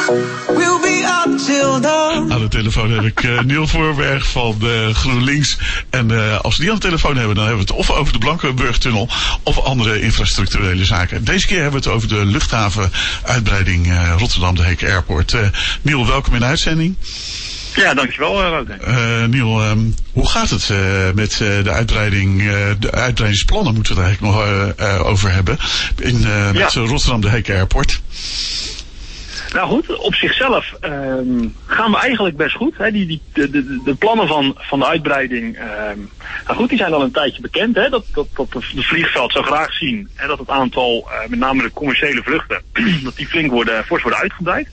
We'll be up till dawn. Aan de telefoon heb ik Niel Voorberg van GroenLinks. En als we die aan de telefoon hebben, dan hebben we het of over de Blankenburg-tunnel of andere infrastructurele zaken. Deze keer hebben we het over de luchthavenuitbreiding Rotterdam de Heek Airport. Niel, welkom in de uitzending. Ja, dankjewel, Roda. Niel, hoe gaat het met de uitbreiding? De uitbreidingsplannen moeten we het eigenlijk nog over hebben. Met Rotterdam de Heek Airport. Nou goed, op zichzelf gaan we eigenlijk best goed. Hè. De plannen van de uitbreiding, nou goed, die zijn al een tijdje bekend. Hè, dat het vliegveld zou graag zien. Hè, dat het aantal, met name de commerciële vluchten, dat die fors worden uitgebreid.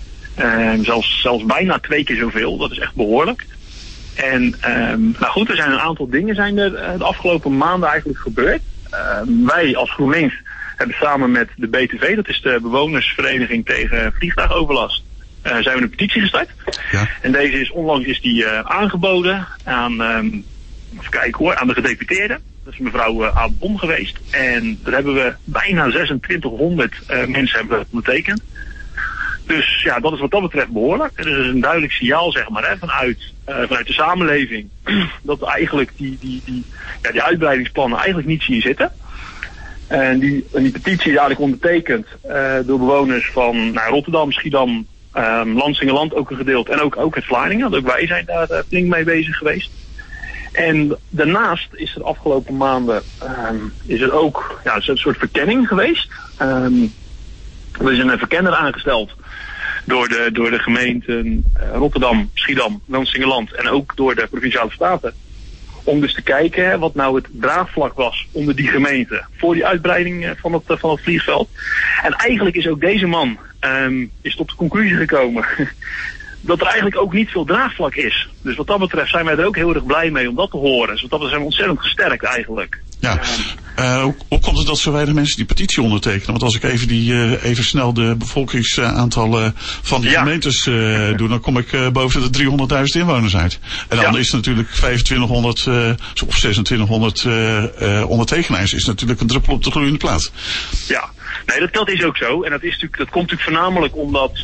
Zelfs bijna 2 keer zoveel, dat is echt behoorlijk. En nou goed, er zijn een aantal dingen de afgelopen maanden eigenlijk gebeurd. Wij als GroenLinks hebben samen met de BTV, dat is de bewonersvereniging tegen vliegtuigoverlast, zijn we een petitie gestart. Ja. En deze is onlangs aangeboden aan, even kijken hoor, aan de gedeputeerde. Dat is mevrouw Aad Bon geweest. En daar hebben we bijna 2600 mensen hebben ondertekend. Dus ja, dat is wat dat betreft behoorlijk. En dat is een duidelijk signaal, zeg maar, hè, vanuit de samenleving. Dat eigenlijk die uitbreidingsplannen eigenlijk niet zien zitten. En die petitie is eigenlijk ondertekend door bewoners van Rotterdam, Schiedam, Lansingerland ook een gedeelte. En ook het Vlaardingen. Ook wij zijn daar flink mee bezig geweest. En daarnaast is er de afgelopen maanden is er ook een soort verkenning geweest. Er is een verkenner aangesteld door de gemeenten Rotterdam, Schiedam, Lansingerland en ook door de Provinciale Staten. Om dus te kijken wat nou het draagvlak was onder die gemeente voor die uitbreiding van het vliegveld. En eigenlijk is ook deze man is tot de conclusie gekomen dat er eigenlijk ook niet veel draagvlak is. Dus wat dat betreft zijn wij er ook heel erg blij mee om dat te horen. Dus wat dat betreft zijn we ontzettend gesterkt eigenlijk. Ja. Hoe komt het dat zo weinig mensen die petitie ondertekenen? Want als ik even snel de bevolkingsaantallen van die gemeentes doe, dan kom ik boven de 300.000 inwoners uit. En dan is natuurlijk 2500 of 2600 ondertekenaars is natuurlijk een druppel op de gloeiende plaat. Ja. Nee, dat is ook zo. En dat komt natuurlijk voornamelijk omdat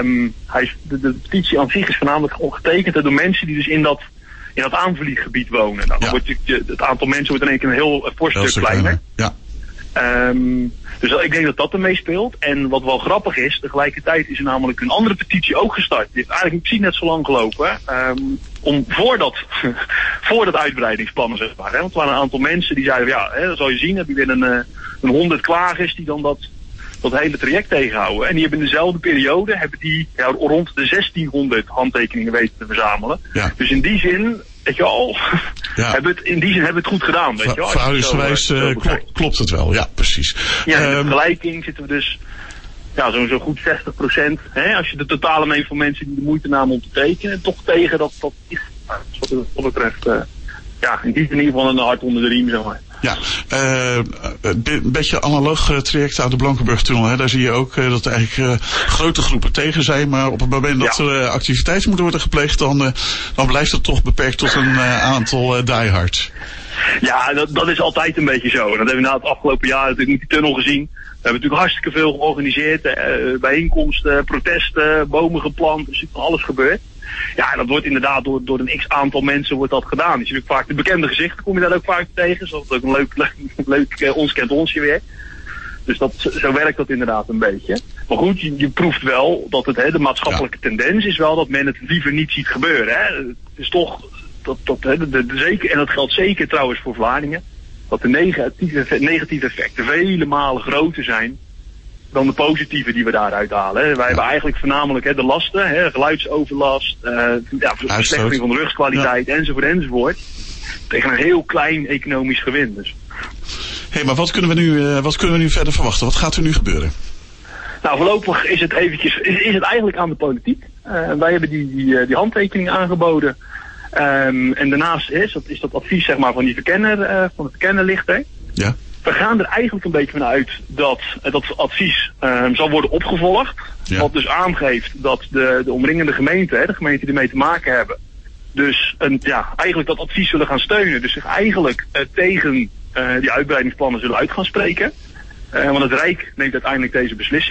de petitie aan zich is voornamelijk getekend door mensen die dus in dat aanvlieggebied wonen. Nou, dan wordt natuurlijk het aantal mensen wordt in één keer een heel fors stuk kleiner. Ja. Dus ik denk dat ermee speelt. En wat wel grappig is, tegelijkertijd is er namelijk een andere petitie ook gestart. Die heeft eigenlijk precies net zo lang gelopen. Om voor dat uitbreidingsplannen, zeg maar. Hè? Want er waren een aantal mensen die zeiden, dat zal je zien, heb je weer een 100 klagers die dan dat hele traject tegenhouden. En die hebben in dezelfde periode rond de 1600 handtekeningen weten te verzamelen. Ja. Dus in die zin, weet je al, hebben we het goed gedaan. Weet je wel. Verhoudingsgewijs klopt het wel, ja, precies. Ja, in de vergelijking zitten we dus zo'n goed 60%. Hè, als je de totale neemt van mensen die de moeite namen om te tekenen, toch tegen dat is, wat betreft, in ieder geval een hart onder de riem, zeg maar. Ja, een beetje analoog traject aan de Blankenburg-tunnel. Hè. Daar zie je ook dat er eigenlijk grote groepen tegen zijn. Maar op het moment dat er activiteiten moeten worden gepleegd, dan blijft het toch beperkt tot een aantal diehards. Ja, dat is altijd een beetje zo. En dat hebben we na het afgelopen jaar natuurlijk met die tunnel gezien. We hebben natuurlijk hartstikke veel georganiseerd. Bijeenkomsten, protesten, bomen geplant. Er is van alles gebeurd. Ja, en dat wordt inderdaad door een x-aantal mensen wordt dat gedaan. Dus je hebt vaak de bekende gezichten, kom je daar ook vaak tegen. Zoals ook een leuk ons kent onsje weer. Dus zo werkt dat inderdaad een beetje. Maar goed, je proeft wel dat de maatschappelijke tendens is wel dat men het liever niet ziet gebeuren. Hè. Het is toch, zeker, en dat geldt zeker trouwens voor Vlaardingen, dat de negatieve effecten vele malen groter zijn dan de positieve die we daaruit halen. Hè. Wij hebben eigenlijk voornamelijk de lasten, geluidsoverlast, verslechtering van de luchtkwaliteit, enzovoort. Tegen een heel klein economisch gewin. Dus. Maar wat kunnen we nu verder verwachten? Wat gaat er nu gebeuren? Nou, voorlopig is het eigenlijk aan de politiek. Wij hebben die handtekening aangeboden. En daarnaast is dat advies, zeg maar, van die verkenner, van de verkennerlichter. Ja. We gaan er eigenlijk een beetje van uit dat dat advies zal worden opgevolgd. Ja. Wat dus aangeeft dat de omringende gemeenten, de gemeenten die ermee te maken hebben, dus eigenlijk dat advies zullen gaan steunen. Dus zich eigenlijk tegen die uitbreidingsplannen zullen uit gaan spreken. Want het Rijk neemt uiteindelijk deze beslissing.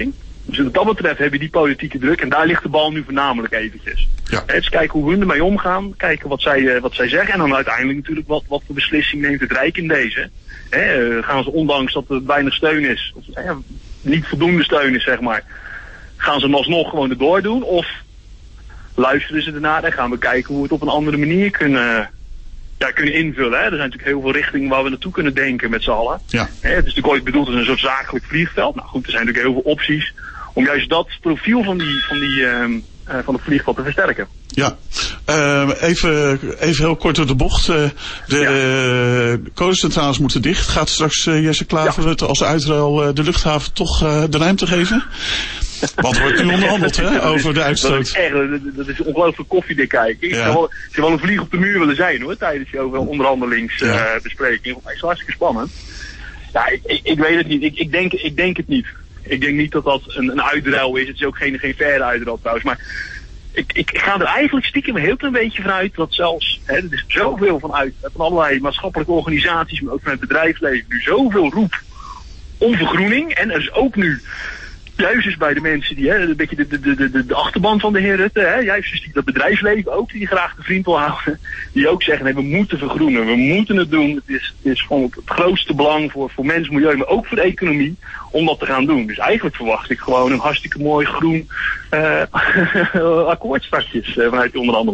Dus wat dat betreft heb je die politieke druk en daar ligt de bal nu voornamelijk eventjes. Ja. Dus kijken hoe hun ermee omgaan, kijken wat zij zeggen en dan uiteindelijk natuurlijk wat voor beslissing neemt het Rijk in deze. Gaan ze ondanks dat er weinig steun is, of niet voldoende steun is zeg maar, gaan ze hem alsnog gewoon erdoor doen of luisteren ze ernaar en gaan we kijken hoe we het op een andere manier kunnen invullen. Hè. Er zijn natuurlijk heel veel richtingen waar we naartoe kunnen denken met z'n allen. Ja. Het is natuurlijk ooit bedoeld als een soort zakelijk vliegveld. Nou goed, er zijn natuurlijk heel veel opties om juist dat profiel van het vliegveld te versterken. Ja, even heel kort door de bocht. De kolencentrales moeten dicht. Gaat straks Jesse Klaver als uitruil de luchthaven toch de ruimte geven? Want er wordt nu onderhandeld over de uitstoot. Dat is ongelooflijk koffiedik kijken. Ik zou wel een vlieg op de muur willen zijn hoor, tijdens die overal onderhandelingsbesprekingen. Dat is hartstikke spannend. Ja, ik weet het niet. Ik denk het niet. Ik denk niet dat een uitruil is. Het is ook geen faire uitruil trouwens. Maar ik ga er eigenlijk stiekem een heel klein beetje vanuit dat zelfs, er is zoveel van allerlei maatschappelijke organisaties, maar ook van het bedrijfsleven, nu zoveel roep om vergroening. En er is ook nu, juist dus bij de mensen die, een beetje de achterban van de heer Rutte, juist dus dat bedrijfsleven ook, die graag de vriend wil houden, die ook zeggen, we moeten vergroenen, we moeten het doen. Het is gewoon het grootste belang voor mens, milieu, maar ook voor de economie, om dat te gaan doen. Dus eigenlijk verwacht ik gewoon een hartstikke mooi groen akkoord straks vanuit de onderhandeling.